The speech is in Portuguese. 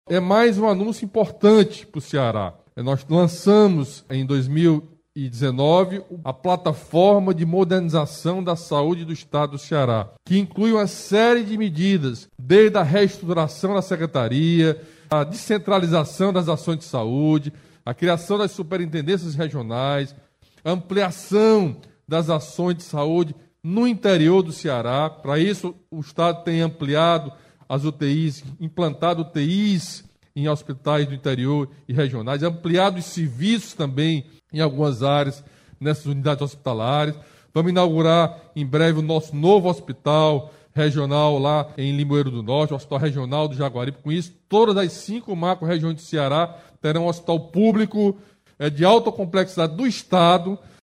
é mais um anúncio importante para o Ceará. Nós lançamos em 2019 a plataforma de modernização da saúde do Estado do Ceará, que inclui uma série de medidas, desde a reestruturação da secretaria, a descentralização das ações de saúde, a criação das superintendências regionais, a ampliação das ações de saúde no interior do Ceará. Para isso, o Estado tem ampliado as UTIs, implantado UTIs em hospitais do interior e regionais, ampliado os serviços também em algumas áreas, nessas unidades hospitalares. Vamos inaugurar em breve o nosso novo hospital regional lá em Limoeiro do Norte, o Hospital Regional do Jaguaribe. Com isso, todas as 5 macro-regiões do Ceará terão um hospital público de alta complexidade do Estado,